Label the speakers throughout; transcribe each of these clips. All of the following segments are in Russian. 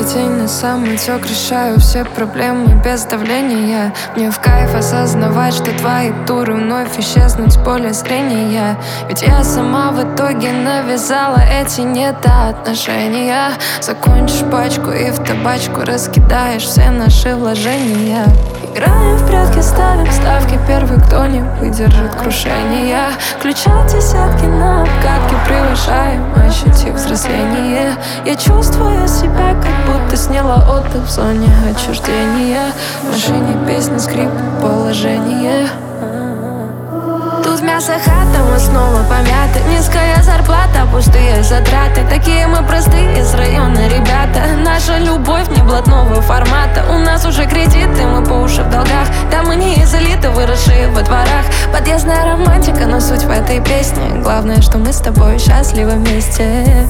Speaker 1: день на самотек решаю все проблемы без давления. Мне в кайф осознавать, что твои туры вновь исчезнут с поля зрения. Ведь я сама в итоге навязала эти недоотношения. Закончишь пачку и в табачку раскидаешь все наши вложения. Играем в прятки, ставим ставки, первый, кто не выдержит крушения. Включат десятки на обкатке, превышаем, ощутив взросление. Я чувствую себя, как будто сняла отдых в зоне отчуждения. В машине песня, скрип, положение. Тут мясо хата, мы снова помяты. Низкая зарплата, пустые затраты. Такие мы простые с района ребята. Наша любовь не блатного формата. У нас уже кредиты, мы по уши в долгах. Да мы не из элиты, выросшие во дворах. Подъездная романтика, но суть в этой песне. Главное, что мы с тобой счастливы вместе.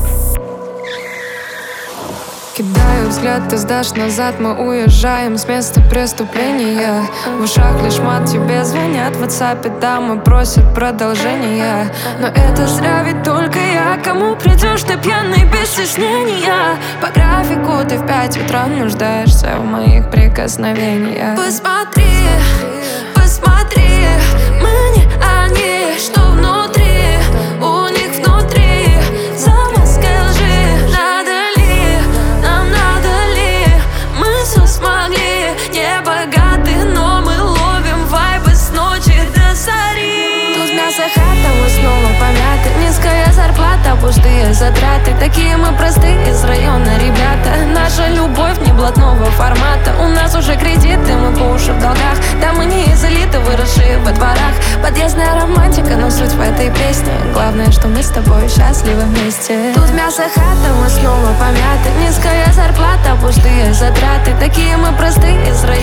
Speaker 1: Кидаю взгляд, ты сдашь назад, мы уезжаем с места преступления. В ушах лишь мат, тебе звонят в WhatsApp, дамы просят продолжения. Но это зря, ведь только я. Кому придешь ты пьяный без стеснения? По графику ты в 5 утра нуждаешься в моих прикосновениях. Посмотри, посмотри, мы не они, что внутри. У них внутри замазка лжи. Надо ли, нам надо ли? Мы все смогли, не богаты, но мы ловим вайбы с ночи до зари. Тут мясо хата, мы снова помяты. Низкая зарплата, пустые затраты. Такие мы простые с района ребята. Наша любовь не блатного формата. У нас уже кредиты, мы по уши в долгах. Да мы не из элиты, выросшие во дворах. Подъездная романтика, но суть в этой песне. Главное, что мы с тобой счастливы вместе. Тут мясо хата, мы снова помяты. Низкая зарплата, пустые затраты. Такие мы простые с района